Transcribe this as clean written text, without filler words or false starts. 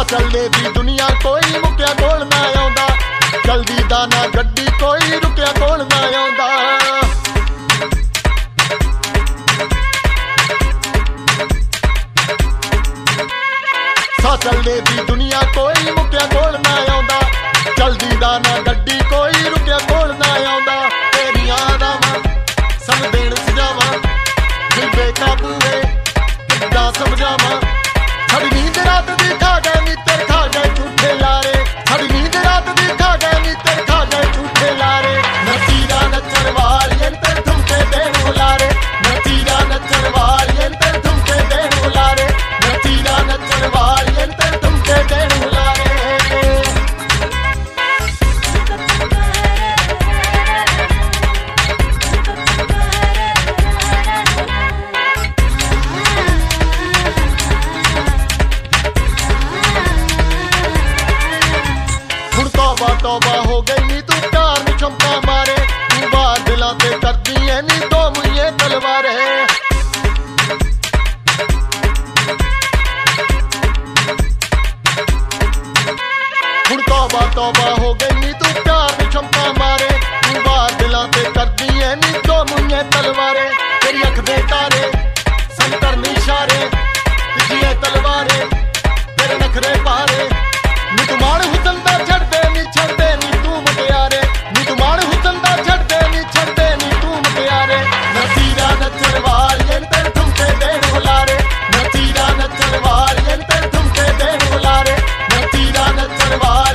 ਚੱਲਦੇ ਦੀ ਦੁਨੀਆ ਕੋਈ ਮੁੱਕਿਆ ਕੋਲ ਨਾ ਆਉਂਦਾ ਜਲਦੀ ਦਾ ਨਾ ਗੱਡੀ ਕੋਈ ਰੁਕਿਆ ਕੋਲ ਨਾ ਆਉਂਦਾ ਸਾਹ ਚੱਲਦੇ ਦੀ ਦੁਨੀਆ ਕੋਈ ਮੁੱਕਿਆ ਕੋਲ ਨਾ ਆਉਂਦਾ ਜਲਦੀ ਦਾ ਨਾ ਗੱਡੀ ਕੋਈ ਰੁਕਿਆ ਕੋਲ ਨਾ ਆਉਂਦਾ ਤੇਰੀਆਂ ਰਾਵਾਂ ਸਾਨੂੰ ਦੇਣ ਸਜਾਵਾਂ ਦਿਲ ਬੇਕਾਬੂ ਵੇ ਕਿੱਦਾਂ ਸਮਝਾਵਾਂ ਸਾਡੀ ਨੀਂਦ ਰਾਤ ਦੀ ਖਾ ਗਏ ਨੀਤਰ ਖਾ ਗਏ ਝੂਠੇ ਲਾਰੇ ਸਾਡੀ ਨੀਂਦ ਰਾਤ ਦੀ ਖਾ ਗਏ ਨੀਤਰ ਖਾ ਗਏ ਝੂਠੇ ਲਾਰੇ ਨਚੀਰਾ ਨੱਚਣ ਵਾਲੀਆਂ ਤੇ ਠੁਮਕੇ ਦੇਣ ਹੁਲਾਰੇ ਨਚੀਰਾ ਨੱਚਣ ਵਾਲੀਆਂ ਤੇ ਠੁਮਕੇ ਦੇਣ ਹੁਲਾਰੇ ਨਚੀਰਾ ਨੱਚਣ ਵਾਲੀਆਂ ਤੇ ਠੁਮਕੇ ਦੇਣ ਹੁਲਾਰੇ तौबा हो गई नी तू प्यार में चंपा मारे तू बार दिलाते करती है नी तो मुझे तलवार है तौबा हो गई नी तू प्यार में चंपा मारे तू बार दिलाते करती है नी तो मुझे तलवार है तेरी अख दे तारे संतर निशारे तुझे तलवारे तेरे नखरे पारे नी तू मार हुसन दा छड़दे नी छड़दे नी तू मटियारे नी तू मार हुसन दा छड़दे नी छड़दे नी तू मटियारे नचीरा नचण वालियां ते ठुमके देण हुलारे नचीरा नचण वालियां ते ठुमके देण हुलारे नचीरा नचण वालियां